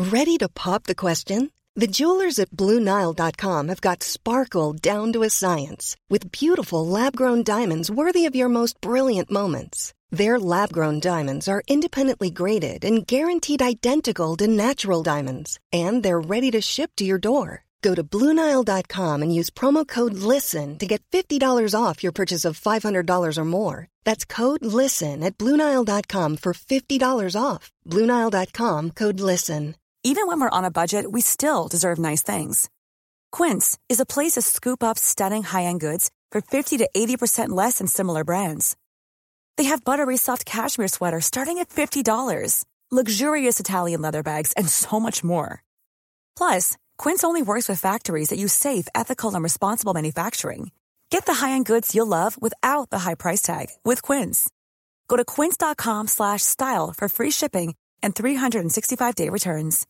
Ready to pop the question? The jewelers at BlueNile.com have got sparkle down to a science with beautiful lab-grown diamonds worthy of your most brilliant moments. Their lab-grown diamonds are independently graded and guaranteed identical to natural diamonds, and they're ready to ship to your door. Go to BlueNile.com and use promo code LISTEN to get $50 off your purchase of $500 or more. That's code LISTEN at BlueNile.com for $50 off. BlueNile.com, code LISTEN. Even when we're on a budget, we still deserve nice things. Quince is a place to scoop up stunning high-end goods for 50 to 80% less than similar brands. They have buttery soft cashmere sweaters starting at $50, luxurious Italian leather bags, and so much more. Plus, Quince only works with factories that use safe, ethical, and responsible manufacturing. Get the high-end goods you'll love without the high price tag with Quince. Go to quince.com/style for free shipping and 365-day returns.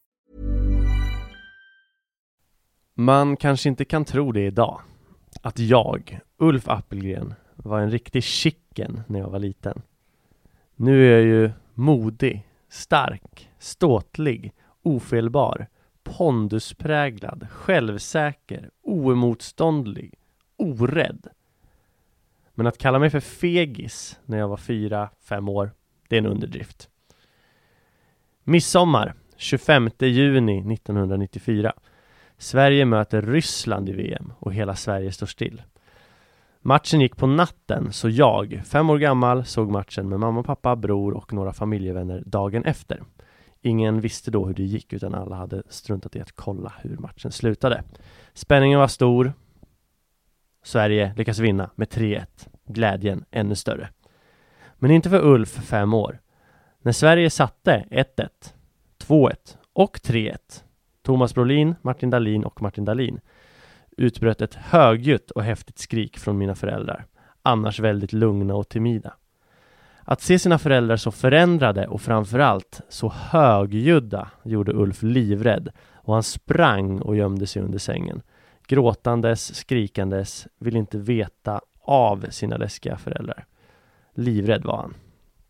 Man kanske inte kan tro det idag. Att jag, Ulf Appelgren, var en riktig chicken när jag var liten. Nu är jag ju modig, stark, ståtlig, ofelbar, ponduspräglad, självsäker, oemotståndlig, orädd. Men att kalla mig för fegis när jag var 4-5 år, det är en underdrift. Midsommar, 25 juni 1994. Sverige möter Ryssland i VM och hela Sverige står still. Matchen gick på natten, så jag, 5 år gammal, såg matchen med mamma, pappa, bror och några familjevänner dagen efter. Ingen visste då hur det gick, utan alla hade struntat i att kolla hur matchen slutade. Spänningen var stor. Sverige lyckas vinna med 3-1. Glädjen ännu större. Men inte för Ulf, 5 år. När Sverige satte 1-1, 2-1 och 3-1, Thomas Brolin, Martin Dahlin, utbröt ett högljutt och häftigt skrik från mina föräldrar, annars väldigt lugna och timida. Att se sina föräldrar så förändrade och framförallt så högljudda gjorde Ulf livrädd, och han sprang och gömde sig under sängen. Gråtandes, skrikandes, vill inte veta av sina läskiga föräldrar. Livrädd var han.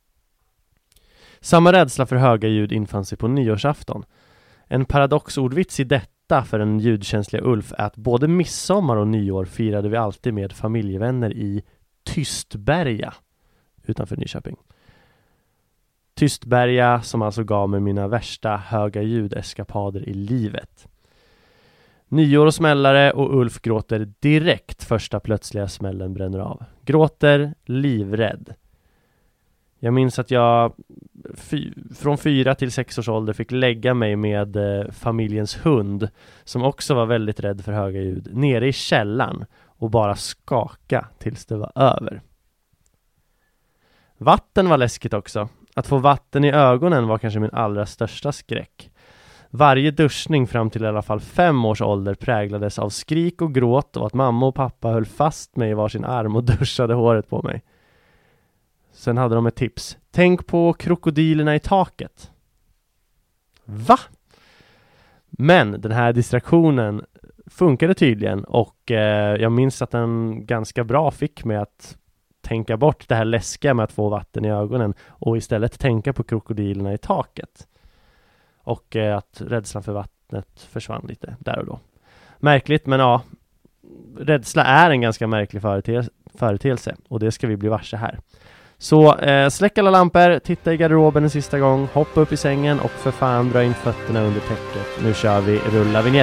Samma rädsla för höga ljud infann sig på nyårsafton. En paradoxordvits i detta för en ljudkänsliga Ulf är att både midsommar och nyår firade vi alltid med familjevänner i Tystberga utanför Nyköping. Tystberga som alltså gav mig mina värsta höga ljudeskapader i livet. Nyår och smällare, och Ulf gråter direkt första plötsliga smällen bränner av. Gråter livrädd. Jag minns att jag från 4 till 6 års ålder fick lägga mig med familjens hund, som också var väldigt rädd för höga ljud, nere i källaren och bara skaka tills det var över. Vatten var läskigt också. Att få vatten i ögonen var kanske min allra största skräck. Varje duschning fram till i alla fall 5 års ålder präglades av skrik och gråt, och att mamma och pappa höll fast mig i varsin arm och duschade håret på mig. Sen hade de ett tips. Tänk på krokodilerna i taket. Va? Men den här distraktionen funkade tydligen, och jag minns att den ganska bra fick mig att tänka bort det här läskiga med att få vatten i ögonen och istället tänka på krokodilerna i taket. Och att rädslan för vattnet försvann lite där och då. Märkligt, men ja, rädsla är en ganska märklig företeelse, och det ska vi bli varse här. Så släck alla lampor, titta i garderoben en sista gång, hoppa upp i sängen och för fan dra in fötterna under täcket. Nu kör vi rulla vignett.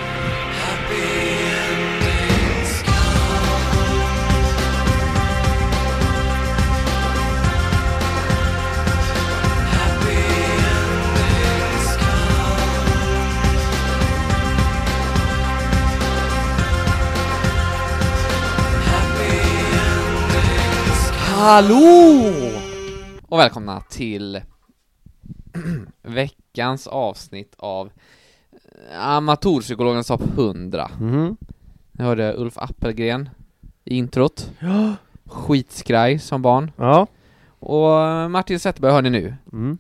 Hallå! Och välkomna till veckans avsnitt av Amatörpsykologens topp 100. Jag hörde Ulf Appelgren i introt. Ja. Skitskraj som barn. Ja. Och Martin Zetterberg hör ni nu.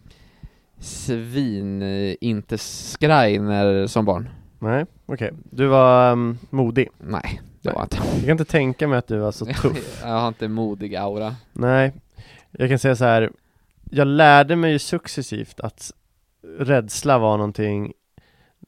Inte skraj när som barn. Nej, okej. Du var modig. Nej, det var inte. Jag kan inte tänka mig att du var så tuff. Jag har inte modig aura. Nej, jag kan säga så här. Jag lärde mig ju successivt att rädsla var någonting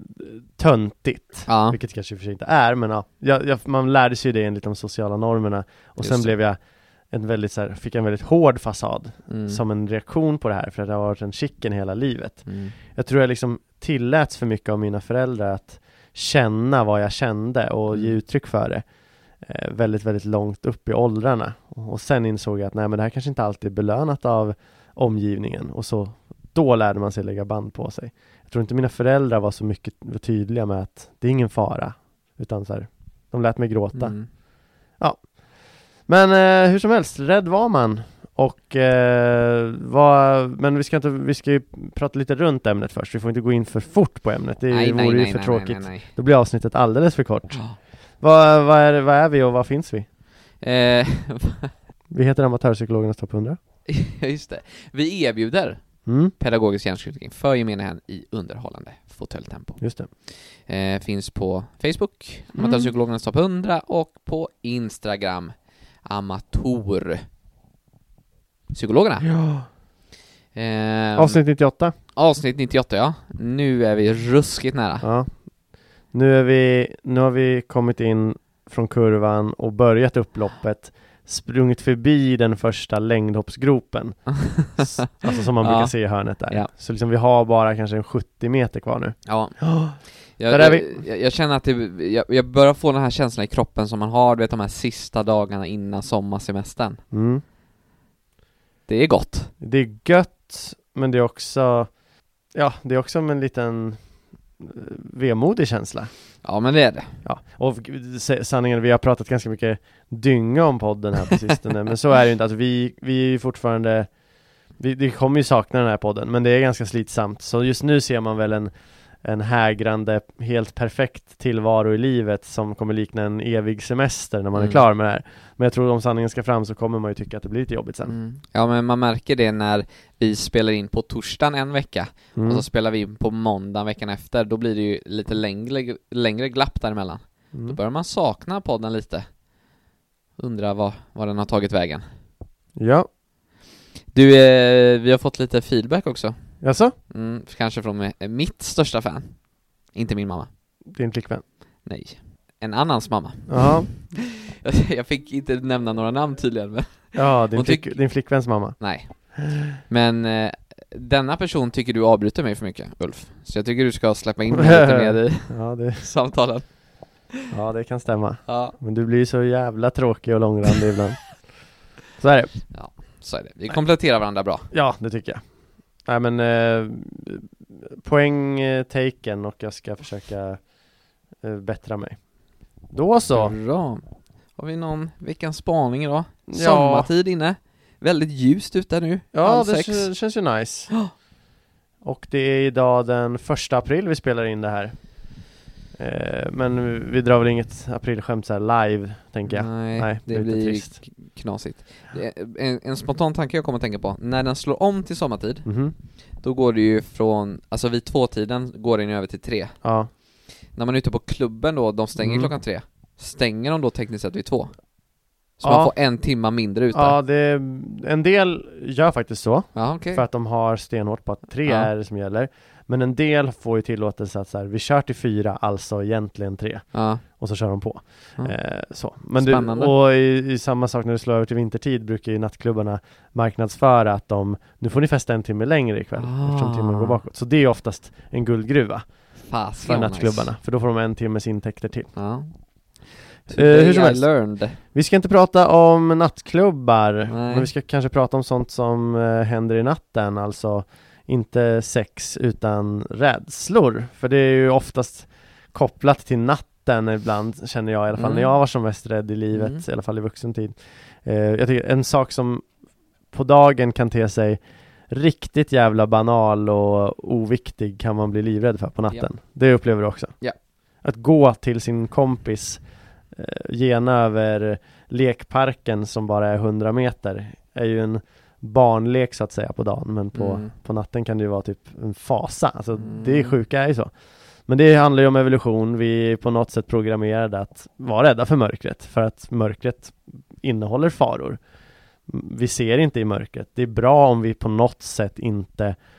töntigt. Ja. Vilket kanske för sig inte är, men man lärde sig ju det enligt de sociala normerna. Och Just sen det. blev jag fick en väldigt hård fasad Mm. som en reaktion på det här, för att det har varit en chicken hela livet. Mm. Jag tror jag liksom tilläts för mycket av mina föräldrar att känna vad jag kände och ge uttryck för det väldigt, väldigt långt upp i åldrarna. Och sen insåg jag att nej, men det här kanske inte alltid är belönat av omgivningen. Och så då lärde man sig lägga band på sig. Jag tror inte mina föräldrar var så mycket tydliga med att det är ingen fara. Utan så här, de lät mig gråta. Mm. Men hur som helst, rädd var man. Och men vi ska ju prata lite runt ämnet först. Vi får inte gå in för fort på ämnet. Det vore ju för tråkigt. Nej. Då blir avsnittet alldeles för kort. Ja. Vad är vi och var finns vi? Eh, Vi heter Amatörpsykologernas topp 100. just det. Vi erbjuder pedagogisk hjärnskjutning för gemene hen i underhållande fåtöltempo. Just det. Finns på Facebook, Amatörpsykologernas topp 100, och på Instagram, Amatörpsykologerna. Ja. Avsnitt 98. Avsnitt 98, ja. Nu är vi ruskigt nära. Ja. Nu har vi kommit in från kurvan och börjat upploppet, sprungit förbi den första längdhoppsgropen. Alltså som man brukar se i hörnet där. Ja. Så liksom vi har bara kanske en 70 meter kvar nu. Ja. Där är vi. Jag känner att jag börjar få den här känslan i kroppen som man har, du vet, de här sista dagarna innan sommarsemestern. Mm. Det är gott. Det är gött, men det är också en liten vemodig känsla. Ja, men det är det. Ja, och sanningen, vi har pratat ganska mycket dynga om podden här på sistone, men så är det ju inte. Alltså vi är fortfarande, vi kommer ju sakna den här podden, men det är ganska slitsamt. Så just nu ser man väl en hägrande, helt perfekt tillvaro i livet som kommer likna en evig semester när man är klar med det här. Men jag tror om sanningen ska fram så kommer man ju tycka att det blir lite jobbigt sen. Ja, men man märker det när vi spelar in på torsdagen en vecka och så spelar vi in på måndag veckan efter. Då blir det ju lite längre glapp däremellan. Då börjar man sakna podden lite. Undrar vad den har tagit vägen. Ja. Du, vi har fått lite feedback också. Jaså? Kanske från mitt största fan. Inte min mamma. Din flickvän? Nej. En annans mamma. Ja. Jag fick inte nämna några namn tydligen. Men Ja, din flickväns mamma. nej. Men denna person tycker du avbryter mig för mycket, Ulf. Så jag tycker du ska släppa in mig lite mer i samtalen. Ja, det kan stämma. Ja. Men du blir så jävla tråkig och långrandig ibland. Så är det. Ja, så är det. Vi kompletterar varandra bra. Ja, det tycker jag. Nej, men poäng taken, och jag ska försöka bättra mig. Då så. Bra. Har vi någon veckans spaning idag? Ja. Sommartid inne. Väldigt ljust ute nu. Ja, det känns ju nice. Oh. Och det är idag den 1 april vi spelar in det här. Men vi drar väl inget aprilskämt så här live, tänker jag. Nej, det blir trist. Knasigt. En spontan tanke jag kommer att tänka på. När den slår om till sommartid, Mhm. då går det ju från, alltså vid 2-tiden går den över till 3. Ja. När man är ute på klubben då, de stänger klockan 3. Stänger de då tekniskt sett vid 2? Så Ja. man får 1 timme mindre ute. Ja, en del gör faktiskt så. Ja, okej. För att de har stenhårt på att 3 Ja. är det som gäller. Men en del får ju tillåtelse att så här, vi kör till 4, alltså egentligen 3. Ja. Och så kör de på. Ja. Så. Men Spännande. och i samma sak när det slår över till vintertid brukar ju nattklubbarna marknadsföra att nu får ni festa 1 timme längre ikväll. Eftersom timmen går bakåt. Så det är oftast en guldgruva för nattklubbarna. Nice. För då får de 1 timmes intäkter till. Ja. Hur som I helst. learned. Vi ska inte prata om nattklubbar. Nej. Men vi ska kanske prata om sånt som händer i natten. Alltså inte sex utan rädslor. För det är ju oftast kopplat till natten ibland, känner jag i alla fall. När jag var som mest rädd i livet, i alla fall i vuxentid. Jag tycker en sak som på dagen kan te sig riktigt jävla banal och oviktig kan man bli livrädd för på natten. Ja. Det upplever du också. Ja. Att gå till sin kompis gena över lekparken som bara är 100 meter är ju en barnlek så att säga på dagen, men på natten kan det ju vara typ en fasa. Alltså det är sjuka är ju så. Men det handlar ju om evolution. Vi är på något sätt programmerade att vara rädda för mörkret, för att mörkret innehåller faror. Vi ser inte i mörkret. Det är bra om vi på något sätt inte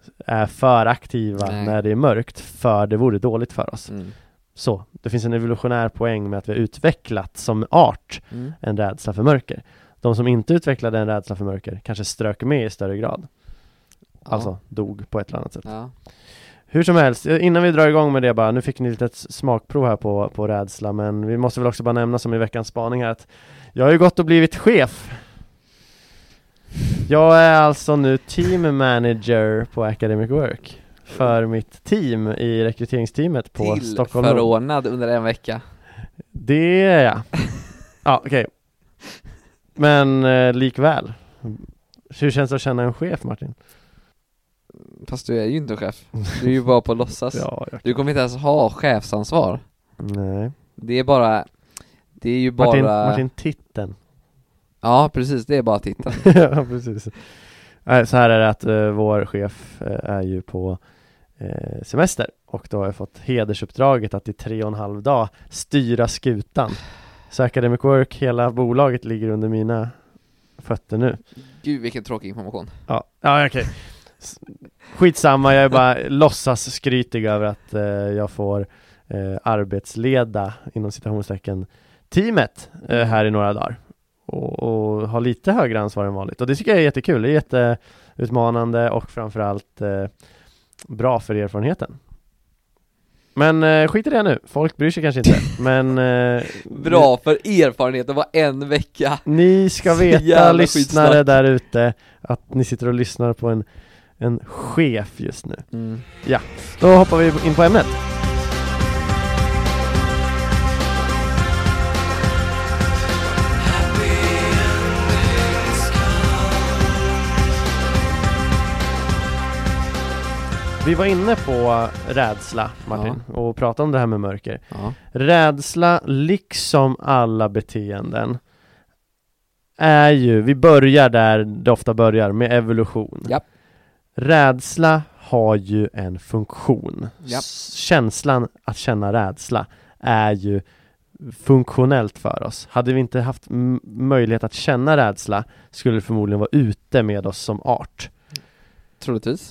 är för aktiva när det är mörkt, för det vore dåligt för oss. Så, det finns en evolutionär poäng med att vi har utvecklat som art en rädsla för mörker. De som inte utvecklade en rädsla för mörker kanske strök med i större grad. Alltså dog på ett eller annat sätt. Hur som helst, innan vi drar igång med det bara, nu fick ni lite ett smakprov här på rädsla, men vi måste väl också bara nämna som i veckans spaning här att jag har ju gått och blivit chef. Jag är alltså nu team manager på Academic Work för mitt team i rekryteringsteamet på Stockholm. Förordnad under en vecka. Det är jag. Ja, okej. Men likväl. Hur känns det att känna en chef, Martin? Fast du är ju inte chef. Du är ju bara på låtsas. Du kommer inte ens ha chefsansvar. Nej. Det är ju bara Martin titeln. Ja, precis, det är bara titeln. Ja, precis. Så här är det att vår chef är ju på semester, och då har jag fått hedersuppdraget att i 3,5 dag styra skutan. Så Academic Work, hela bolaget ligger under mina fötter nu. Gud, vilken tråkig information. Ja, okej. Skitsamma, jag är bara låtsas skrytig över att jag får arbetsleda inom citationstecken teamet här i några dagar. Och ha lite högre ansvar än vanligt. Och det tycker jag är jättekul. Det är jätteutmanande och framförallt bra för erfarenheten. Men skit i det nu. Folk bryr sig kanske inte. Men bra för erfarenheten var en vecka. Ni ska veta, lyssnare där ute, att ni sitter och lyssnar på en chef just nu. Ja, då hoppar vi in på ämnet. Vi var inne på rädsla, Martin, och pratade om det här med mörker. Rädsla, liksom alla beteenden, är ju, vi börjar där det ofta börjar, med evolution. Rädsla har ju en funktion. Känslan att känna rädsla är ju funktionellt för oss. Hade vi inte haft möjlighet att känna rädsla, skulle det förmodligen vara ute med oss som art. Troligtvis.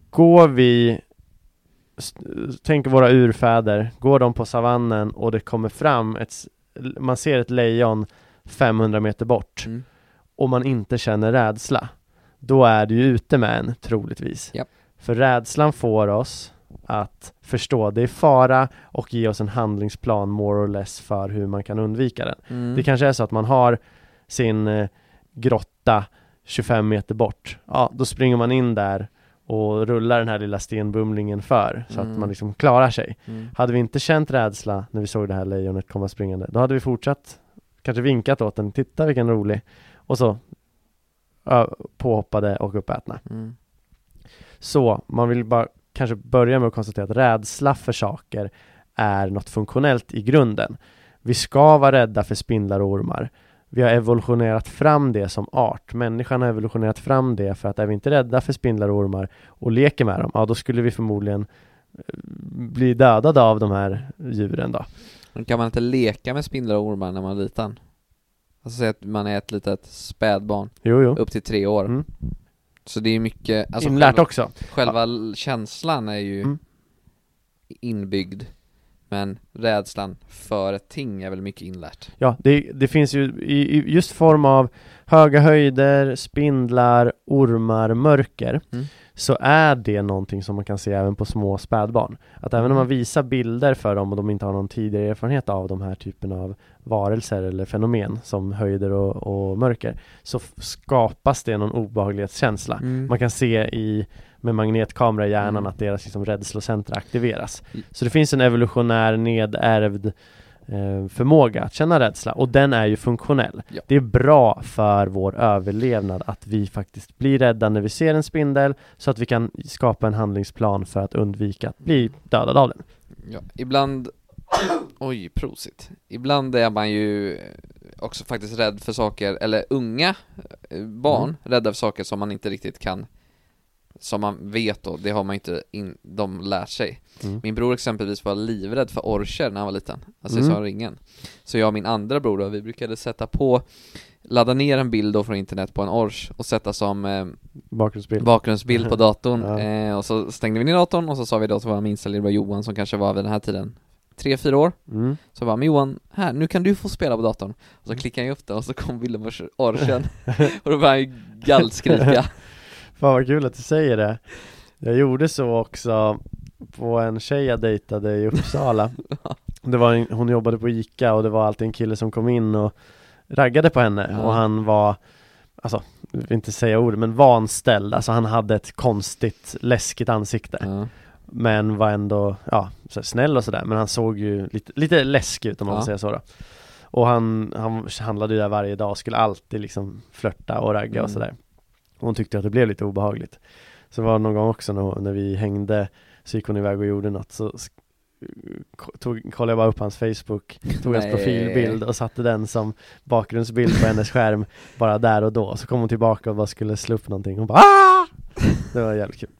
Tänk våra urfäder, går de på savannen och det kommer fram man ser ett lejon 500 meter bort och man inte känner rädsla, då är det ju ute med en, troligtvis. För rädslan får oss att förstå det är fara och ge oss en handlingsplan more or less för hur man kan undvika den. Det kanske är så att man har sin grotta 25 meter bort. Ja, då springer man in där och rullar den här lilla stenbumlingen för, så att man liksom klarar sig. Hade vi inte känt rädsla när vi såg det här lejonet komma springande, då hade vi fortsatt, kanske vinkat åt den, titta vilken rolig, och så påhoppade och uppätna. Så man vill bara kanske börja med att konstatera att rädsla för saker är något funktionellt i grunden. Vi ska vara rädda för spindlar och ormar. Vi har evolutionerat fram det som art. Människan har evolutionerat fram det för att är vi inte rädda för spindlar och ormar och leker med dem, ja, då skulle vi förmodligen bli dödade av de här djuren då. Men kan man inte leka med spindlar och ormar när man är liten? Alltså säg att man är ett litet spädbarn. Jo. Upp till 3 år. Så det är mycket, alltså inlärt också. Själva känslan är ju inbyggd. Men rädslan för ett ting är väl mycket inlärt. Ja, det finns ju i just form av höga höjder, spindlar, ormar, mörker, så är det någonting som man kan se även på små spädbarn. Att även om man visar bilder för dem och de inte har någon tidigare erfarenhet av de här typen av varelser eller fenomen som höjder och mörker, så skapas det någon obehaglighetskänsla. Man kan se med magnetkamera i hjärnan att deras liksom rädslocentra aktiveras. Så det finns en evolutionär nedärvd förmåga att känna rädsla, och den är ju funktionell. Det är bra för vår överlevnad att vi faktiskt blir rädda när vi ser en spindel, så att vi kan skapa en handlingsplan för att undvika att bli dödad av den. Ibland prosit. Ibland är man ju också faktiskt rädd för saker, eller unga barn rädda för saker som man inte riktigt kan som man vet då, det har man inte de lärt sig. Min bror exempelvis var livrädd för orcher när han var liten, alltså i ringen. Så jag och min andra bror då, vi brukade ladda ner en bild då från internet på en ors och sätta som bakgrundsbild på datorn. Och så stängde vi ner datorn och så sa vi då till vår minsta lillebror Johan, som kanske var vid den här tiden 3-4 år. Så var men Johan, här, nu kan du få spela på datorn. Och så klickade jag upp den och så kom bilden på orchen. Och då började han gallskrika. Fan vad kul att du säger det. Jag gjorde så också på en tjej jag dejtade i Uppsala. Hon jobbade på ICA och det var alltid en kille som kom in och raggade på henne. Och han var, alltså, jag vill inte säga ord, men vanställd. Alltså han hade ett konstigt, läskigt ansikte. Men var ändå så snäll och sådär. Men han såg ju lite läskig ut, om man säger så då. Och han handlade ju där varje dag och skulle alltid liksom flörta och ragga och sådär. Och hon tyckte att det blev lite obehagligt. Så var det någon gång också när vi hängde, så gick hon iväg och gjorde något, så kollade jag bara upp hans Facebook, tog hans profilbild och satte den som bakgrundsbild på hennes skärm bara där och då. Så kom hon tillbaka och bara skulle slå upp någonting. Hon bara Aah! Det var jävligt kul.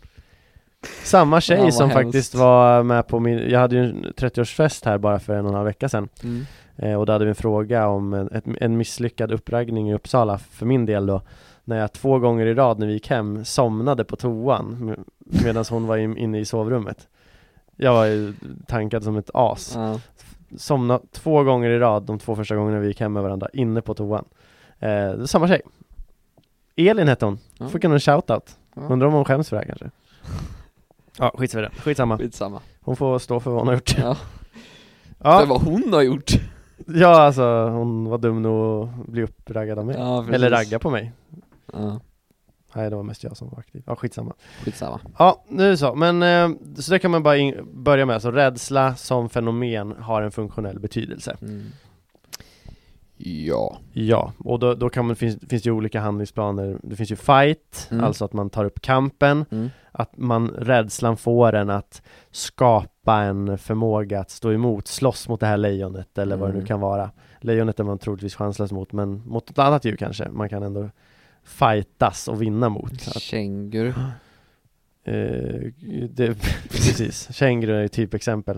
Samma tjej som faktiskt var med på jag hade ju en 30-årsfest här bara för 1,5 vecka sedan. Och då hade vi en fråga om en misslyckad uppraggning i Uppsala för min del då. När jag 2 gånger i rad när vi gick hem somnade på toan medan hon var inne i sovrummet. Jag var ju tankad som ett as. Somnade 2 gånger i rad de 2 första gångerna vi gick hem med varandra inne på toan. Samma tjej. Elin hette hon. Fick hon en shoutout. Undrar om hon skäms för det här kanske. Ja, skitsamma. Hon får stå för vad hon har gjort. För vad hon har gjort. Ja, alltså hon var dum nog att bli uppraggad av mig. Eller ragga på mig. Nej, det var mest jag som var aktiv. Ja, skitsamma. Ja, nu är det så. Men så det kan man bara börja med. Så rädsla som fenomen har en funktionell betydelse. Ja, och då kan man, finns det ju olika handlingsplaner. Det finns ju fight, alltså att man tar upp kampen. Att rädslan får en att skapa en förmåga att stå emot, slåss mot det här lejonet eller vad det nu kan vara. Lejonet är man troligtvis chanslös mot, men mot ett annat djur kanske man kan ändå fightas och vinna mot. Känguru. Precis, känguru är ju typexempel.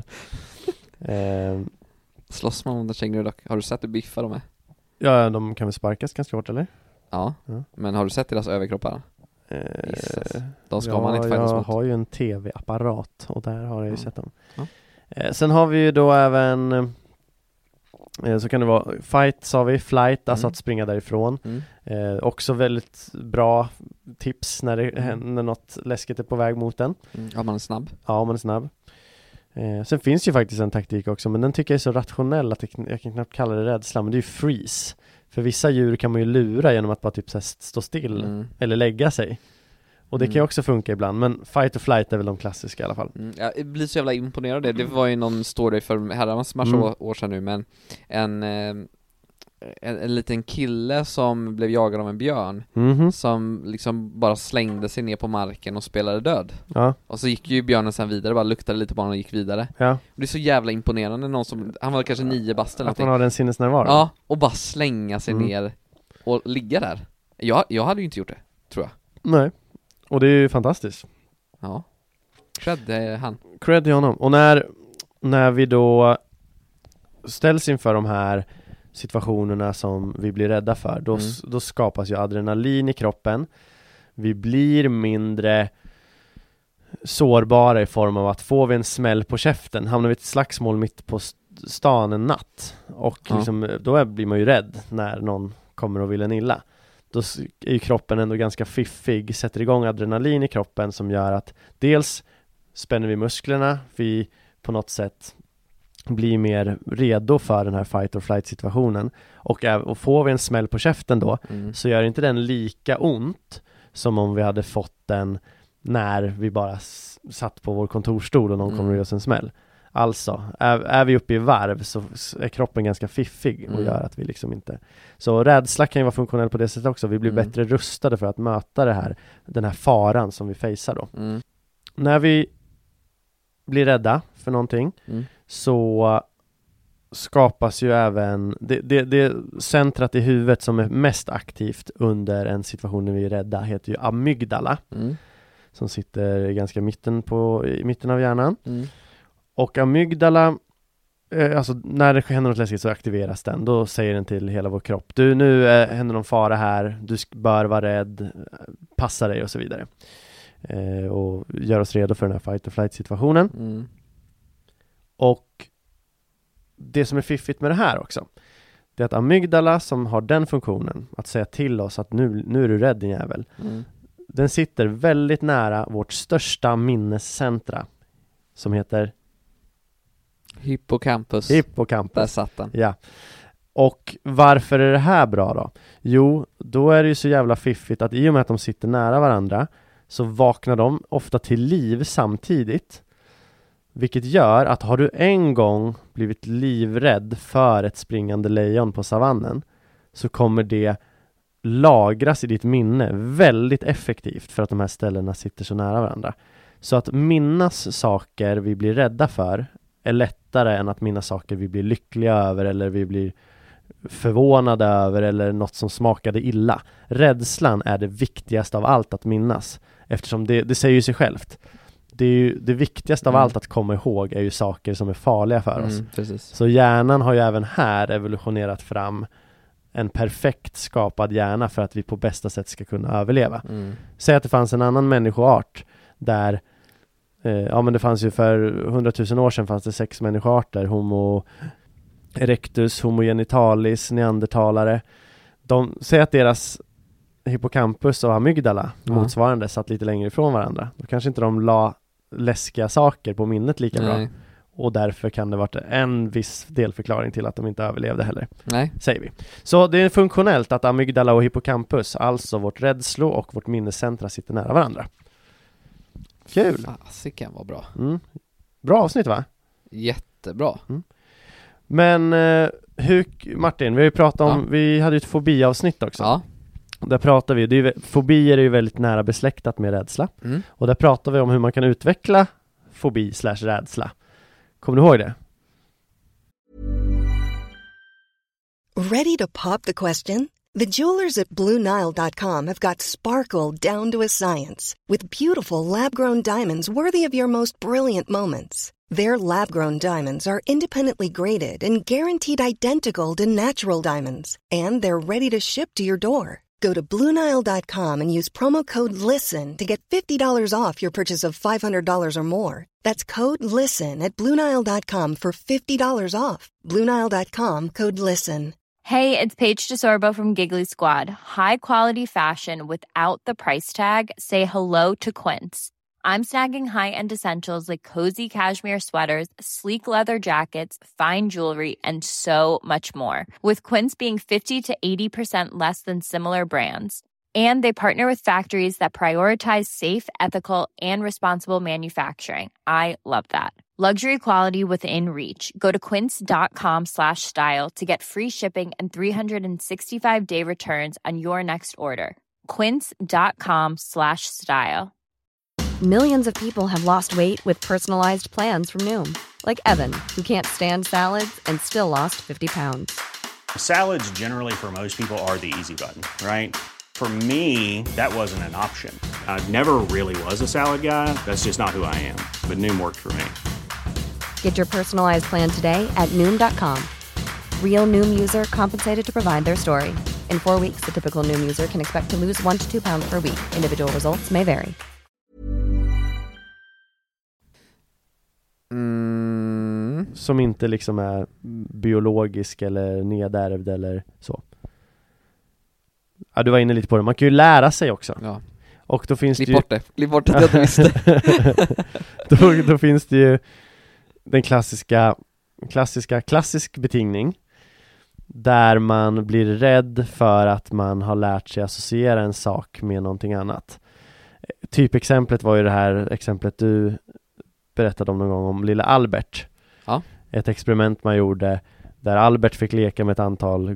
Slåss man mot en känguru dock? Har du sett hur biffar de är? Ja, de kan väl sparkas ganska hårt, eller? Ja. Men har du sett deras överkroppar? De ska man inte fightas mot. Jag har ju en tv-apparat och där har jag ju sett dem. Sen har vi ju då även så kan det vara fight, sa vi, flight, alltså att springa därifrån. Också väldigt bra tips när något läskigt är på väg mot en. Om man är snabb. Ja, om man är snabb. Sen finns ju faktiskt en taktik också, men den tycker jag är så rationell att jag kan knappt kalla det rädsla, men det är ju freeze. För vissa djur kan man ju lura genom att bara typ så här stå still eller lägga sig. Och det kan ju också funka ibland, men fight och flight är väl de klassiska i alla fall. Jag blir så jävla imponerad av det. Det var ju någon story för herrans massa år sedan nu, men en liten kille som blev jagad av en björn som liksom bara slängde sig ner på marken och spelade död. Och så gick ju björnen sen vidare, bara luktade lite på honom och gick vidare. Och det är så jävla imponerande, någon som, han var kanske 9 bast eller någonting. Att man har den sinnesnärvaro. Ja, och bara slänga sig ner och ligga där. Jag hade ju inte gjort det, tror jag. Nej, och det är ju fantastiskt. Ja, cred är han. Cred till honom. Och när vi då ställs inför de här situationerna som vi blir rädda för, då skapas ju adrenalin i kroppen. Vi blir mindre sårbara i form av att får vi en smäll på käften, hamnar vi i ett slagsmål mitt på stan en natt och liksom, då blir man ju rädd när någon kommer och vill en illa. Då är ju kroppen ändå ganska fiffig, sätter igång adrenalin i kroppen som gör att dels spänner vi musklerna, vi på något sätt blir mer redo för den här fight or flight situationen, och får vi en smäll på käften då så gör inte den lika ont som om vi hade fått den när vi bara satt på vår kontorstol och någon kommer och gör oss en smäll. Alltså, är vi uppe i varv så är kroppen ganska fiffig och gör att vi liksom inte... Så rädsla kan ju vara funktionell på det sättet också. Vi blir bättre rustade för att möta den här faran som vi facear då. När vi blir rädda för någonting så skapas ju även det centrat i huvudet som är mest aktivt under en situation när vi är rädda heter ju amygdala. som sitter ganska i mitten av hjärnan. Och amygdala, alltså när det händer något läskigt så aktiveras den. Då säger den till hela vår kropp: du, nu händer någon fara här, du bör vara rädd, passa dig och så vidare. Och gör oss redo för den här fight or flight situationen. Och det som är fiffigt med det här också, det är att amygdala, som har den funktionen att säga till oss att nu är du rädd, din jävel. Den sitter väldigt nära vårt största minnescentra, som heter Hippocampus. Där satt den. Ja. Och varför är det här bra då? Jo, då är det ju så jävla fiffigt att i och med att de sitter nära varandra så vaknar de ofta till liv samtidigt. Vilket gör att har du en gång blivit livrädd för ett springande lejon på savannen, så kommer det lagras i ditt minne väldigt effektivt, för att de här ställena sitter så nära varandra. Så att minnas saker vi blir rädda för är lättare än att minnas saker vi blir lyckliga över, eller vi blir förvånade över, eller något som smakade illa. Rädslan är det viktigaste av allt att minnas, eftersom det säger ju sig självt. Det är ju det viktigaste av allt att komma ihåg är ju saker som är farliga för oss. Precis. Så hjärnan har ju även här evolutionerat fram en perfekt skapad hjärna för att vi på bästa sätt ska kunna överleva. Säg att det fanns en annan människoart där men det fanns ju för 100 000 år sedan fanns det 6 människoarter: Homo erectus, Homo genitalis, neandertalare. Säg att deras hippocampus och amygdala motsvarande satt lite längre ifrån varandra. Då kanske inte de la läskiga saker på minnet lika bra. Och därför kan det varit en viss delförklaring till att de inte överlevde heller. Säger vi. Så det är funktionellt att amygdala och hippocampus, alltså vårt rädslo och vårt minnescentra, sitter nära varandra. Kul! Fasiken var bra. Bra avsnitt, va? Jättebra. Men Martin, vi har ju pratat om, vi hade ju ett fobiavsnitt också. Ja. Där pratar vi, fobier är ju väldigt nära besläktat med rädsla. Och där pratar vi om hur man kan utveckla fobi/rädsla. Kommer du ihåg det? Ready to pop the question? The jewelers at BlueNile.com have got sparkle down to a science with beautiful lab-grown diamonds worthy of your most brilliant moments. Their lab-grown diamonds are independently graded and guaranteed identical to natural diamonds, and they're ready to ship to your door. Go to BlueNile.com and use promo code LISTEN to get $50 off your purchase of $500 or more. That's code LISTEN at BlueNile.com for $50 off. BlueNile.com, code LISTEN. Hey, it's Paige DeSorbo from Giggly Squad. High quality fashion without the price tag. Say hello to Quince. I'm snagging high-end essentials like cozy cashmere sweaters, sleek leather jackets, fine jewelry, and so much more. With Quince being 50 to 80% less than similar brands. And they partner with factories that prioritize safe, ethical, and responsible manufacturing. I love that. Luxury quality within reach. Go to quince.com/style to get free shipping and 365-day returns on your next order. Quince.com/style. Millions of people have lost weight with personalized plans from Noom. Like Evan, who can't stand salads and still lost 50 pounds. Salads generally for most people are the easy button, right? For me, that wasn't an option. I never really was a salad guy. That's just not who I am. But Noom worked for me. Get your personalized plan today at Noom.com. Real Noom user compensated to provide their story. In 4 weeks, the typical Noom user can expect to lose 1 to 2 pounds per week. Individual results may vary. Som inte liksom är biologisk eller nedärvd eller så. Ja, du var inne lite på det. Man kan ju lära sig också. Ja. Och då finns Klipp det bort att jag visste. då finns det ju den klassisk betingning där man blir rädd för att man har lärt sig associera en sak med någonting annat. Typexemplet var ju det här exemplet du berättade om någon gång om lilla Albert. Ja. Ett experiment man gjorde där Albert fick leka med ett antal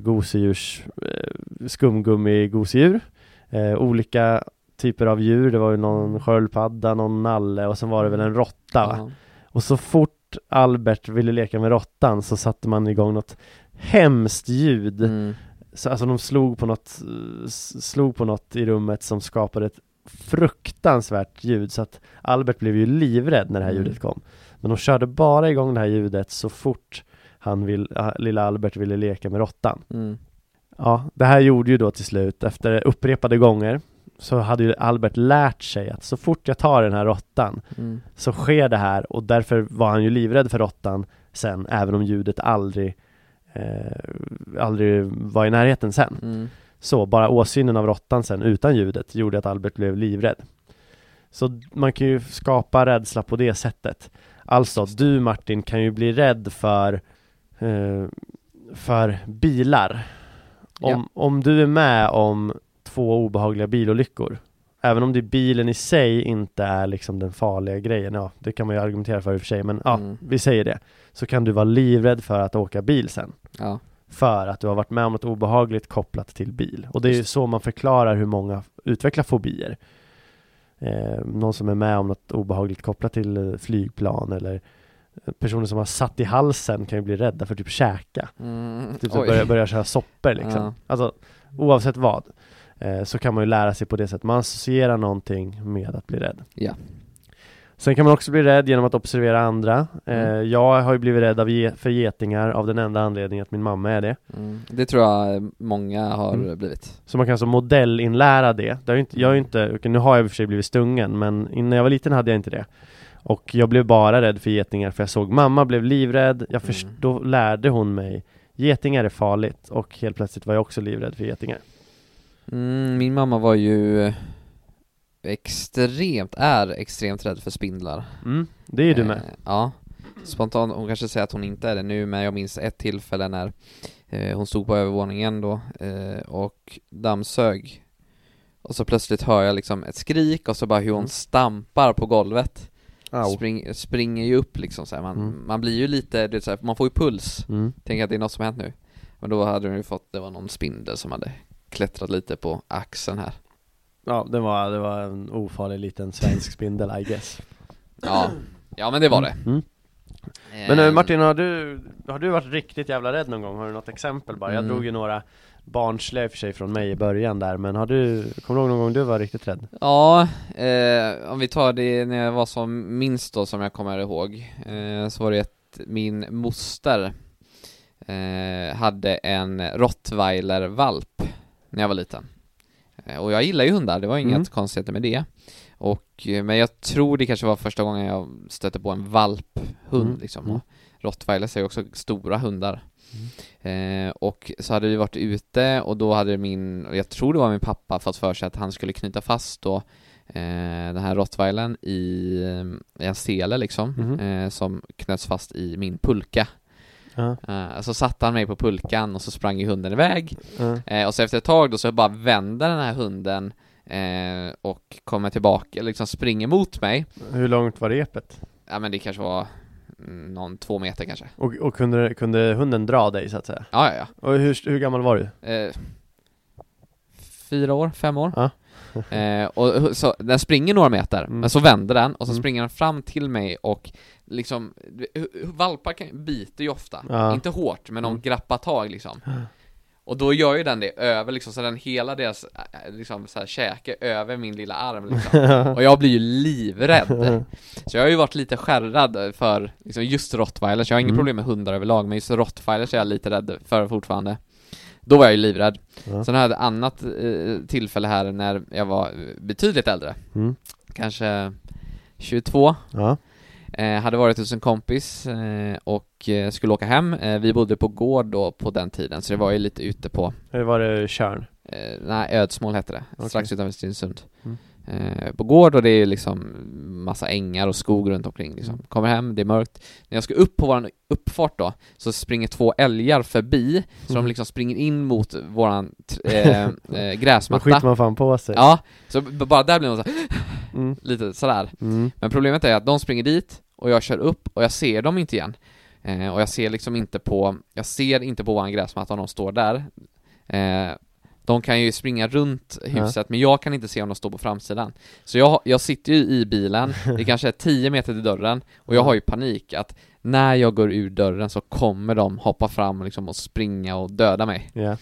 skumgummi-gosedjur. Olika typer av djur. Det var ju någon sköldpadda, någon nalle och sen var det väl en råtta, va? Och så fort Albert ville leka med råttan så satte man igång något hemskt ljud. Så, alltså de slog på något i rummet som skapade ett fruktansvärt ljud så att Albert blev ju livrädd när det här ljudet kom. Men de körde bara igång det här ljudet så fort lilla Albert ville leka med råttan. Ja, det här gjorde ju då till slut, efter upprepade gånger, så hade ju Albert lärt sig att så fort jag tar den här råttan så sker det här, och därför var han ju livrädd för råttan sen, även om ljudet aldrig var i närheten sen. Så bara åsynen av råttan sen utan ljudet gjorde att Albert blev livrädd. Så man kan ju skapa rädsla på det sättet. Alltså, du Martin kan ju bli rädd för bilar. Om du är med om 2 obehagliga bilolyckor, även om det bilen i sig inte är liksom den farliga grejen, ja, det kan man ju argumentera för i och för sig, men ja, vi säger det, så kan du vara livrädd för att åka bil sen. Ja. För att du har varit med om något obehagligt kopplat till bil. Och det är ju så man förklarar hur många utvecklar fobier. Någon som är med om något obehagligt kopplat till flygplan, eller personer som har satt i halsen kan ju bli rädda för typ käka. Typ börja köra soppor liksom. Ja. Alltså oavsett vad, så kan man ju lära sig på det sättet. Man associerar någonting med att bli rädd. Ja. Sen kan man också bli rädd genom att observera andra. Jag har ju blivit rädd för getingar av den enda anledningen att min mamma är det. Det tror jag många har blivit. Så man kan så modellinlära det. Nu har jag i och för sig blivit stungen, men innan jag var liten hade jag inte det. Och jag blev bara rädd för getingar, för jag såg mamma blev livrädd. Då lärde hon mig, getingar är farligt, och helt plötsligt var jag också livrädd för getingar. Min mamma var ju extremt rädd för spindlar. Det är du med. Ja, spontant, hon kanske säger att hon inte är det nu, men jag minns ett tillfälle när hon stod på övervåningen då och dammsög, och så plötsligt hör jag liksom ett skrik, och så bara hur hon stampar på golvet. Springer ju upp liksom så här. Man blir ju lite, det är så här, man får ju puls. Tänker att det är något som hänt nu. Men då hade hon ju fått, det var någon spindel som hade klättrat lite på axeln här. Ja, det var en ofarlig liten svensk spindel, I guess. Ja, men det var det. Men Martin, har du varit riktigt jävla rädd någon gång? Har du något exempel bara? Jag drog ju några barnsliga för sig från mig i början där, men kommer du ihåg någon gång du var riktigt rädd? Ja, om vi tar det när jag var som minst då, som jag kommer ihåg, så var det min moster hade en Rottweiler-valp när jag var liten. Och jag gillar ju hundar, det var inget konstigt med det. Men jag tror det kanske var första gången jag stötte på en valphund liksom. Och Rottweilers är ju också stora hundar. Och så hade vi varit ute, och då hade jag tror det var min pappa, fått för sig att han skulle knyta fast då den här Rottweilern i en sele liksom, som knöts fast i min pulka. Så satte han mig på pulkan, och så sprang ju hunden iväg. Och så efter ett tag då så bara vänder den här hunden och kommer tillbaka, liksom springer mot mig. Hur långt var repet? Ja, men det kanske var 2 meter kanske. Och kunde hunden dra dig så att säga? Ja. Och hur gammal var du? 4 år, 5 år. Ja. Och så den springer några meter, men så vänder den, och så springer den fram till mig, och liksom valpar biter ju ofta, inte hårt, men de grappar tag liksom. Och då gör ju den det över liksom, så den hela deras liksom så här käke över min lilla arm liksom. Och jag blir ju livrädd. Så jag har ju varit lite skärrad för liksom, just Rottweilers. Jag har ingen problem med hundar överlag, men just Rottweilers är jag lite rädd för fortfarande. Då var jag ju livrädd. Sen hade jag ett annat tillfälle här när jag var betydligt äldre. Kanske 22. Hade varit hos en kompis och skulle åka hem. Vi bodde på gård då på den tiden, så det var ju lite ute på... Hur var det, Tjörn? Nej, Ödsmål hette det. Strax utanför Stenungsund. På gård, och det är liksom massa ängar och skog runt omkring liksom. Kommer hem, det är mörkt. När jag ska upp på våran uppfart då, så springer 2 älgar förbi. Så de liksom springer in mot våran gräsmatta. Då skiter man fan på sig. Ja, så bara där blir man så lite sådär. Men problemet är att de springer dit, och jag kör upp, och jag ser dem inte igen. Och jag ser liksom inte på våran gräsmatta om de står där. De kan ju springa runt huset, men jag kan inte se om de står på framsidan. Så jag sitter ju i bilen, det kanske är 10 meter till dörren, och jag har ju panik att när jag går ur dörren så kommer de hoppa fram liksom, och springa och döda mig.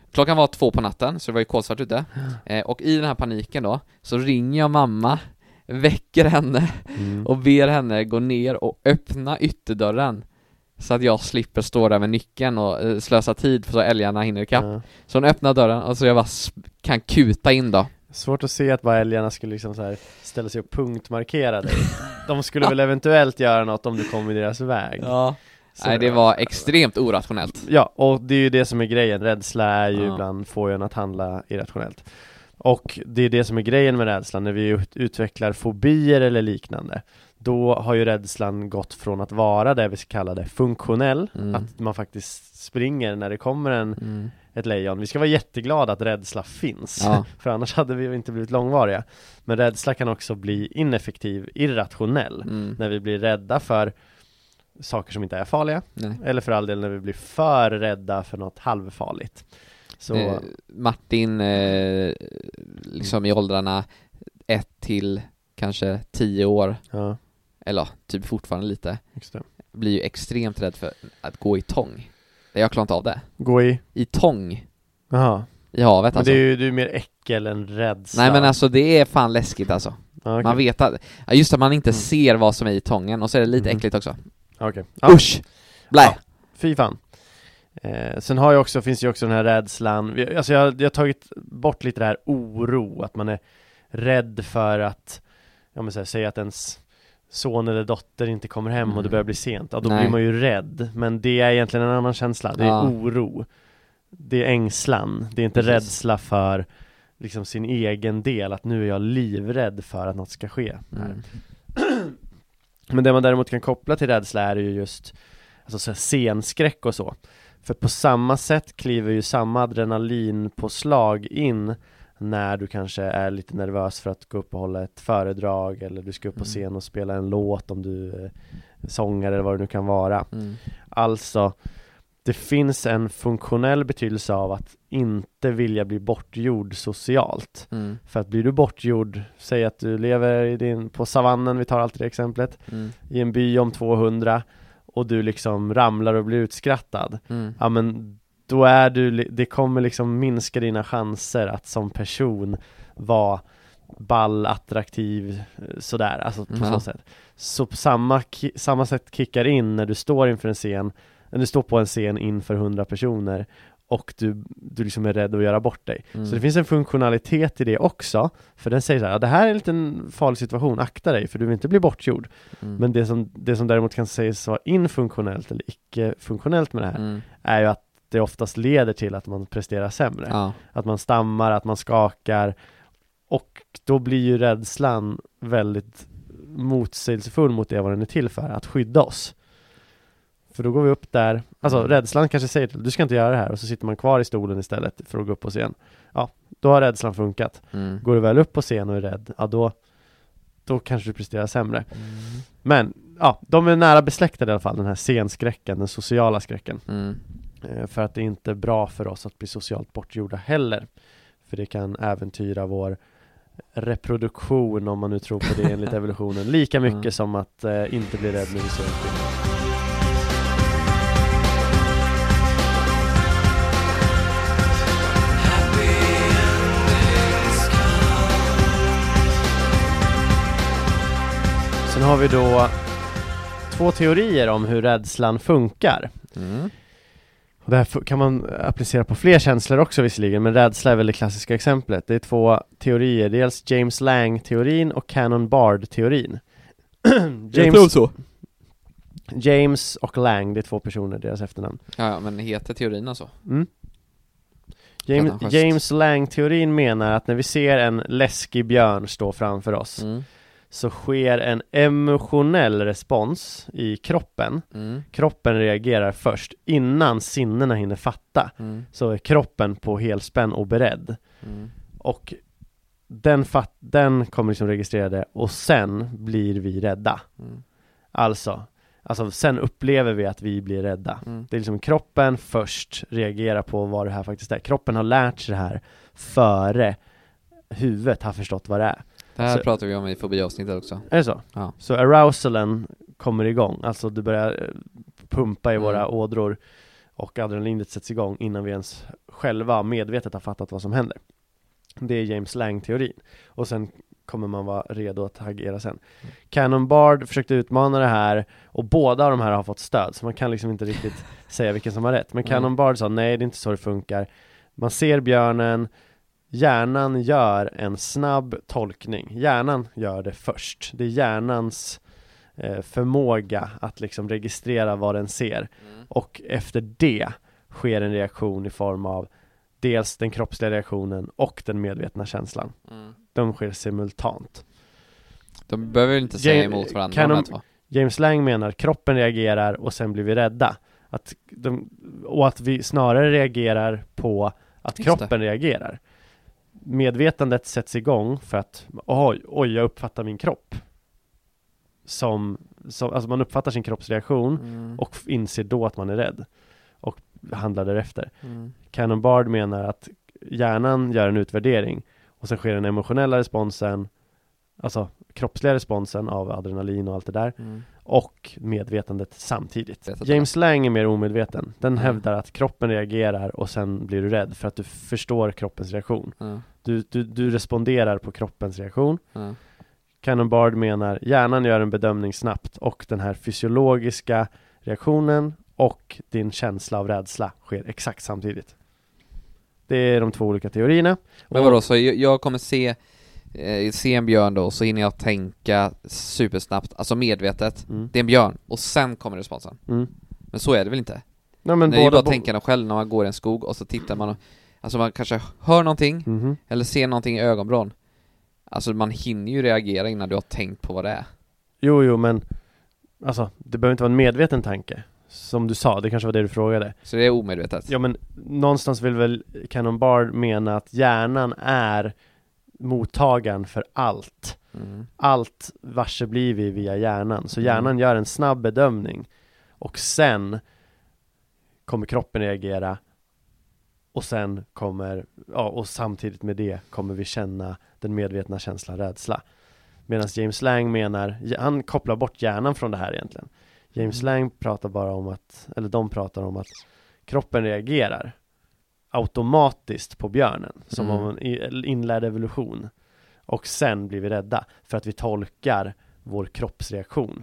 Klockan var 2 på natten, så det var ju kolsvart ute. Och i den här paniken då, så ringer jag mamma, väcker henne och ber henne gå ner och öppna ytterdörren. Så att jag slipper stå där med nyckeln och slösa tid så älgarna hinner ikapp. Så hon öppnar dörren och så jag bara kan kuta in då. Svårt att se att bara älgarna skulle liksom så här ställa sig och punktmarkera dig. De skulle väl eventuellt göra något om du kom i deras väg. Ja. Nej, det var extremt orationellt. Ja, och det är ju det som är grejen. Rädsla är ju ibland får en att handla irrationellt. Och det är det som är grejen med rädslan. När vi utvecklar fobier eller liknande, då har ju rädslan gått från att vara det vi kallar det funktionell, att man faktiskt springer när det kommer ett lejon. Vi ska vara jätteglada att rädsla finns, för annars hade vi inte blivit långvariga. Men rädsla kan också bli ineffektiv, irrationell, när vi blir rädda för saker som inte är farliga. Nej. Eller för all del när vi blir för rädda för något halvfarligt. Så Martin liksom i åldrarna 1 till kanske 10 år, eller typ fortfarande lite, blir ju extremt rädd för att gå i tång. Jag klarar inte av det. Gå i tång. Aha. I havet. Men alltså. Det är ju mer äckel än rädsla. Nej, men alltså det är fan läskigt alltså. Okay. Man vet att just att man inte ser vad som är i tången, och så är det lite äckligt också. Okay. Usch! Blä! Fy fan. Sen finns ju också den här rädslan. Jag har tagit bort lite det här oro, att man är rädd för att säga att ens son eller dotter inte kommer hem och det börjar bli sent. Ja, då blir man ju rädd. Men det är egentligen en annan känsla. Det är oro. Det är ängslan. Det är inte rädsla för liksom sin egen del, att nu är jag livrädd för att något ska ske. Men det man däremot kan koppla till rädsla är ju just så scenskräck och så. För på samma sätt kliver ju samma adrenalinpåslag in när du kanske är lite nervös för att gå upp och hålla ett föredrag, eller du ska upp på scen och spela en låt om du är sångare eller vad det nu kan vara. Alltså, det finns en funktionell betydelse av att inte vilja bli bortgjord socialt. För att blir du bortgjord, säg att du lever på savannen, vi tar alltid det exemplet, i en by om 200, och du liksom ramlar och blir utskrattad. Ja, men då är det kommer liksom minska dina chanser att som person vara ball, attraktiv, sådär, alltså på så sätt. Så på samma sätt kickar in när du står inför en scen, när du står på en scen inför 100 personer och du liksom är rädd att göra bort dig. Så det finns en funktionalitet i det också, för den säger så här: det här är en liten farlig situation, akta dig för du vill inte bli bortgjord. Men det som däremot kan sägas vara infunktionellt eller icke-funktionellt med det här är ju att det oftast leder till att man presterar sämre. Att man stammar, att man skakar, och då blir ju rädslan väldigt motsägelsefull mot det vad den är till för, att skydda oss. För då går vi upp där, alltså rädslan kanske säger till, du ska inte göra det här, och så sitter man kvar i stolen istället för att gå upp på scen. Ja, då har rädslan funkat. Går du väl upp på scen och är rädd, ja då kanske du presterar sämre. Men ja, de är nära besläktade i alla fall, den här scenskräcken, den sociala skräcken. För att det är inte bra för oss att bli socialt bortgjorda heller. För det kan äventyra vår reproduktion, om man nu tror på det enligt evolutionen, lika mycket som att inte bli rädd när vi ser en film. Sen har vi då 2 teorier om hur rädslan funkar. Och det här kan man applicera på fler känslor också visserligen, men rädsla är väl det klassiska exemplet. Det är 2 teorier, dels James Lang-teorin och Canon Bard-teorin. James och Lang, det är 2 personer, deras efternamn. Ja, men heter teorin alltså? James Lang-teorin menar att när vi ser en läskig björn stå framför oss, så sker en emotionell respons i kroppen. Kroppen reagerar först innan sinnena hinner fatta. Så är kroppen på helspänn och beredd. Och den kommer liksom registrera det, och sen blir vi rädda. Alltså sen upplever vi att vi blir rädda. Det är liksom kroppen först reagerar på vad det här faktiskt är. Kroppen har lärt sig det här före huvudet har förstått vad det är. Det här pratar vi om i fobiavsnittet också. Är det så? Ja. Så arousalen kommer igång. Alltså du börjar pumpa i våra ådror. och adrenalinet sätts igång innan vi ens själva medvetet har fattat vad som händer. Det är James Lang-teorin. Och sen kommer man vara redo att agera sen. Cannon Bard försökte utmana det här, och båda av de här har fått stöd, så man kan liksom inte riktigt säga vilken som har rätt. Men Cannon Bard sa nej, det är inte så det funkar. Man ser björnen, hjärnan gör en snabb tolkning. Hjärnan gör det först. Det är hjärnans förmåga att liksom registrera vad den ser. Och efter det sker en reaktion i form av dels den kroppsliga reaktionen och den medvetna känslan. De sker simultant. De behöver ju inte säga emot varandra. James Lang menar kroppen reagerar och sen blir vi rädda. Och att vi snarare reagerar på att kroppen reagerar. Medvetandet sätts igång för att oj, jag uppfattar min kropp. Alltså man uppfattar sin kroppsreaktion och inser då att man är rädd och handlar därefter. Cannon Bard menar att hjärnan gör en utvärdering och sen sker den emotionella responsen, alltså kroppsliga responsen av adrenalin och allt det där, och medvetandet samtidigt. James Lang är mer omedveten. Den hävdar att kroppen reagerar och sen blir du rädd för att du förstår kroppens reaktion. Du responderar på kroppens reaktion. Cannon Bard menar hjärnan gör en bedömning snabbt och den här fysiologiska reaktionen och din känsla av rädsla sker exakt samtidigt. Det är de två olika teorierna. Men vadå, så jag kommer se en björn då, och så hinner jag tänka supersnabbt, alltså medvetet, det är en björn, och sen kommer responsen. Men så är det väl inte? Nej, men det är ju bara tänka själv när man går i en skog och så tittar man, alltså man kanske hör någonting eller ser någonting i ögonbrån. Alltså man hinner ju reagera innan du har tänkt på vad det är. Jo, men alltså det behöver inte vara en medveten tanke. Som du sa, det kanske var det du frågade. Så det är omedvetet? Ja, men någonstans vill väl Cannon Bard mena att hjärnan är mottagaren för allt. Allt varse blir vi via hjärnan. Så hjärnan gör en snabb bedömning. Och sen kommer kroppen reagera. Och sen kommer, och samtidigt med det kommer vi känna den medvetna känslan rädsla. Medan James Lang menar, han kopplar bort hjärnan från det här egentligen. James Lang pratar bara om de pratar om att kroppen reagerar automatiskt på björnen, som om en inlärd evolution. Och sen blir vi rädda för att vi tolkar vår kroppsreaktion.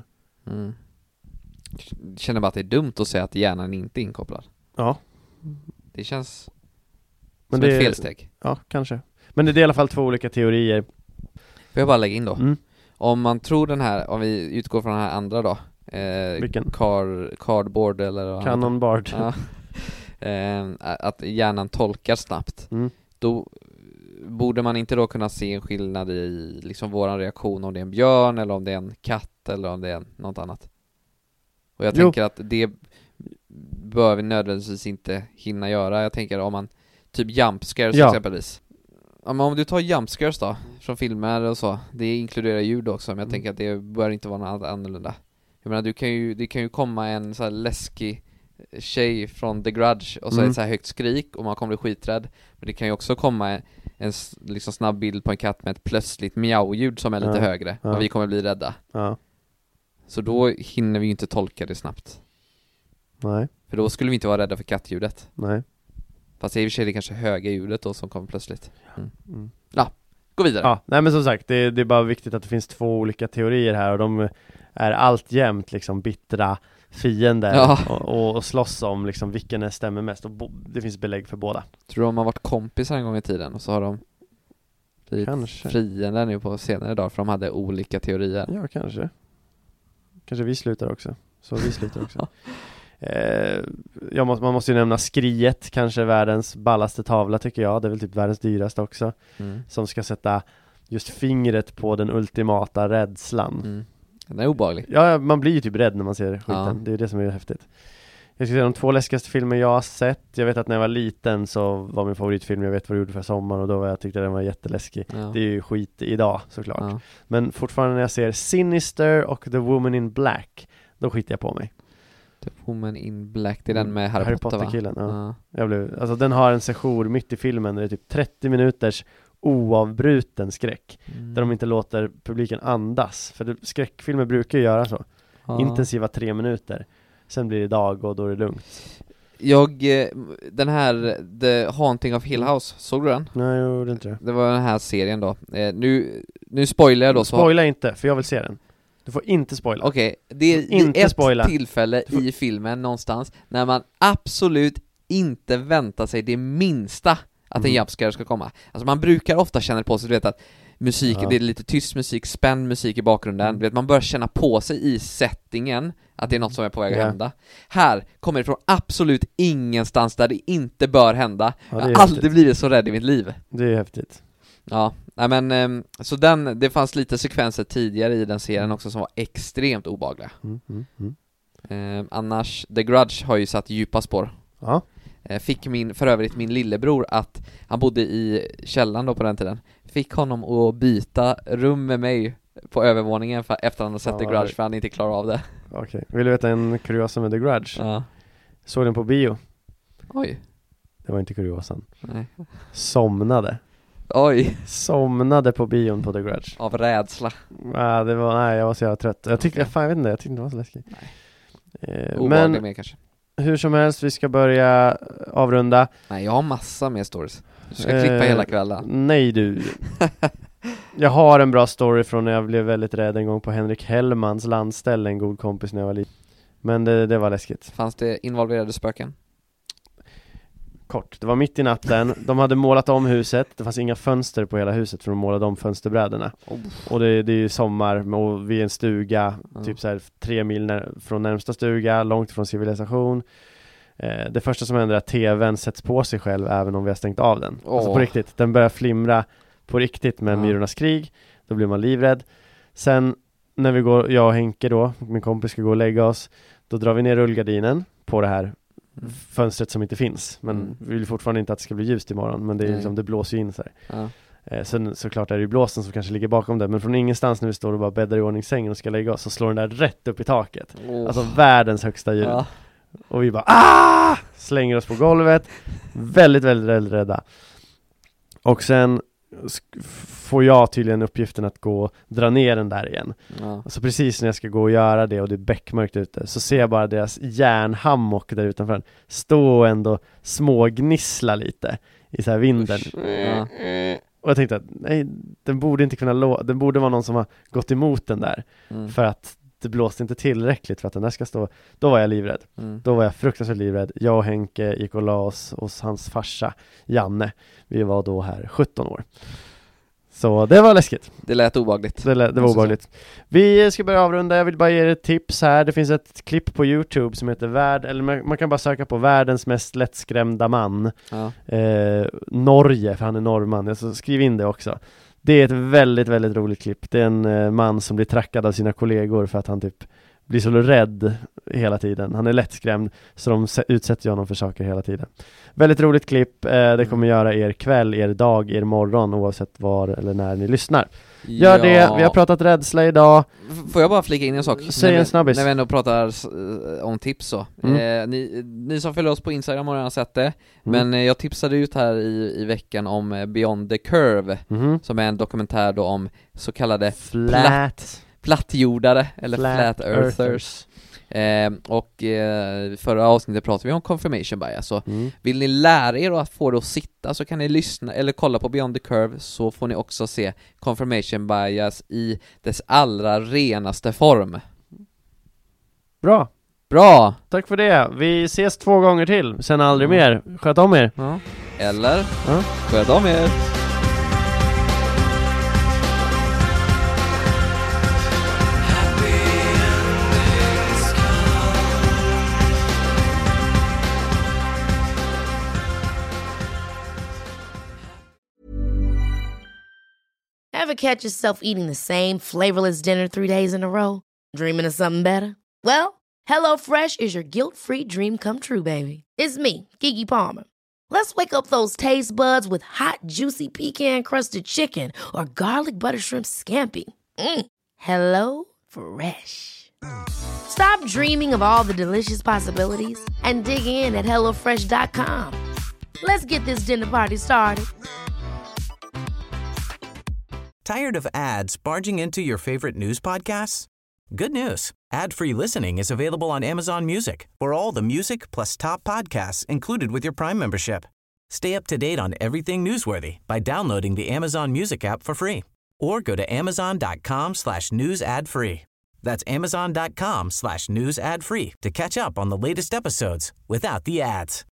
Jag känner bara att det är dumt att säga att hjärnan inte är inkopplad. Ja. Det känns men som ett felsteg. Ja, kanske. Men det är i alla fall två olika teorier. Får jag bara lägga in då? Om man tror den här, om vi utgår från den här andra då, vilken? Cardboard eller Cannon Bard. Ja. Att hjärnan tolkar snabbt. Då borde man inte då kunna se en skillnad i liksom våran reaktion, om det är en björn eller om det är en katt eller om det är något annat. Och jag tänker att det bör vi nödvändigtvis inte hinna göra. Jag tänker om man typ jumpscares exempelvis. Ja, men om du tar jumpscares då från filmer och så, det inkluderar ljud också, men jag tänker att det bör inte vara något annorlunda. Jag menar, det kan ju komma en så här läskig tjej från The Grudge och så är det så här högt skrik och man kommer bli skiträdd. Men det kan ju också komma en liksom snabb bild på en katt med ett plötsligt miau-ljud som är lite högre och vi kommer bli rädda. Så då hinner vi ju inte tolka det snabbt. Nej. För då skulle vi inte vara rädda för kattljudet. Nej. Fast i och för sig är det kanske höga ljudet då som kommer plötsligt. Ja, gå vidare. Ja, nej men som sagt, det är bara viktigt att det finns två olika teorier här och de är alltjämt liksom bittra fiender och slåss om liksom vilken stämmer mest, och det finns belägg för båda. Tror du de har varit kompisar en gång i tiden och så har de blivit fiender nu på senare dag för de hade olika teorier? Ja, kanske. Kanske vi slutar också. Så vi slutar också. Man måste ju nämna Skriet, kanske världens ballaste tavla tycker jag. Det är väl typ världens dyraste också. Som ska sätta just fingret på den ultimata rädslan. Den är obehaglig. Ja, man blir ju typ rädd när man ser skiten. Det är det som är häftigt. Jag ska säga de 2 läskigaste filmer jag har sett. Jag vet att när jag var liten så var min favoritfilm Jag vet vad du gjorde för sommaren, och då tyckte jag den var jätteläskig. Det är ju skit idag såklart. Men fortfarande när jag ser Sinister och The Woman in Black, då skiter jag på mig. The Woman in Black, det är den med Harry Potter-killen. Ja. Alltså den har en session mitt i filmen där det är typ 30 minuters oavbruten skräck. Där de inte låter publiken andas. För skräckfilmer brukar ju göra så. Intensiva 3 minuter. Sen blir det dag och då är det lugnt. Den här The Haunting of Hill House, såg du den? Nej, jag gjorde inte det. Det var den här serien då. Nu spoilar jag då. Spoila inte, för jag vill se den. Du får inte spoila. Okej, det är inte ett spoila. tillfälle i filmen någonstans när man absolut inte väntar sig det minsta att en jumpscare ska komma. Alltså man brukar ofta känna på sig, du vet, att musiken, det är lite tyst musik, spänd musik i bakgrunden. Du vet, man börjar känna på sig i settingen att det är något som är på väg att hända. Här kommer det från absolut ingenstans där det inte bör hända. Jag har aldrig blivit så rädd i mitt liv. Det är häftigt. Ja, men så det fanns lite sekvenser tidigare i den serien också som var extremt obehagliga. Annars, The Grudge har ju satt djupa spår. Ja. Fick för övrigt min lillebror, att han bodde i källaren då på den tiden, fick honom att byta rum med mig på övervåningen efter att han hade sett The Grudge, för han inte klarar av det. Okej. Vill du veta en kuriosa med The Grudge? Ja. Såg den på bio. Oj. Det var inte kuriosan. Nej. Somnade. Oj. Somnade på bion på The Grudge. Av rädsla. Nej, jag var så jävla trött. Jag tyckte, jag vet inte, jag tyckte det var så läskigt. Men med kanske. Hur som helst, vi ska börja avrunda. Nej, jag har massa mer stories. Du ska klippa hela kvällen. Nej du. Jag har en bra story från när jag blev väldigt rädd en gång på Henrik Hellmans landställe, en god kompis när jag var liten. Men det var läskigt. Fanns det involverade spöken? Kort. Det var mitt i natten. De hade målat om huset. Det fanns inga fönster på hela huset för de målade om fönsterbrädorna. Och det är ju sommar och vi är en stuga typ så här 3 mil från närmsta stuga, långt från civilisation. Det första som händer är att tvn sätts på sig själv även om vi har stängt av den. Alltså på riktigt. Den börjar flimra på riktigt med Myrornas krig. Då blir man livrädd. Sen när vi går, jag och Henke då, min kompis, ska gå och lägga oss, då drar vi ner rullgardinen på det här fönstret som inte finns, men vi vill fortfarande inte att det ska bli ljust imorgon, men det är liksom, det blåser in så här. Sen såklart är det ju blåsen som kanske ligger bakom det, men från ingenstans när vi står och bara bäddar i ordning sängen och ska lägga oss, så slår den där rätt upp i taket. Alltså världens högsta ljud. Och vi bara slänger oss på golvet, väldigt, väldigt, väldigt rädda. Och sen får jag tydligen uppgiften att gå och dra ner den där igen. Alltså precis när jag ska gå och göra det och det är bäckmörkt ute, så ser jag bara deras järnhammock där utanför stå och ändå smågnissla lite i så här vinden. Och jag tänkte att nej, den borde inte kunna den borde vara någon som har gått emot den där, för att det blåste inte tillräckligt för att den där ska stå. Då var jag livrädd. Då var jag fruktansvärt livrädd. Jag och Henke gick och la oss hos hans farsa Janne. Vi var då här 17 år. Så det var läskigt. Det lät obehagligt. Det var obehagligt. Vi ska börja avrunda. Jag vill bara ge er ett tips här. Det finns ett klipp på YouTube som heter eller man kan bara söka på världens mest lättskrämda man. Norge, för han är norrman. Så skriv in det också. Det är ett väldigt, väldigt roligt klipp. Det är en man som blir trackad av sina kollegor för att han typ blir så rädd hela tiden. Han är lättskrämd, så de utsätter honom för saker hela tiden. Väldigt roligt klipp. Det kommer göra er kväll, er dag, er morgon, oavsett var eller när ni lyssnar. Gör det. Vi har pratat rädsla idag. Får jag bara flika in en sak? Säg en snabbis. När vi ändå pratar om tips så. Ni som följer oss på Instagram har redan sett det. Men jag tipsade ut här i veckan om Beyond the Curve, som är en dokumentär då om så kallade plattjordare eller flat earthers. Förra avsnittet pratade vi om confirmation bias. Så vill ni lära er att få det att sitta, så kan ni lyssna eller kolla på Beyond the Curve, så får ni också se confirmation bias i dess allra renaste form. Bra! Tack för det. Vi ses 2 gånger till, sen aldrig mer. Sköt om er. Eller sköt om er. Ever catch yourself eating the same flavorless dinner 3 days in a row? Dreaming of something better? Well, HelloFresh is your guilt-free dream come true, baby. It's me, Keke Palmer. Let's wake up those taste buds with hot, juicy pecan-crusted chicken or garlic butter shrimp scampi. Hello Fresh. Stop dreaming of all the delicious possibilities and dig in at HelloFresh.com. Let's get this dinner party started. Tired of ads barging into your favorite news podcasts? Good news. Ad-free listening is available on Amazon Music for all the music plus top podcasts included with your Prime membership. Stay up to date on everything newsworthy by downloading the Amazon Music app for free or go to amazon.com/news ad free. That's amazon.com/news ad free to catch up on the latest episodes without the ads.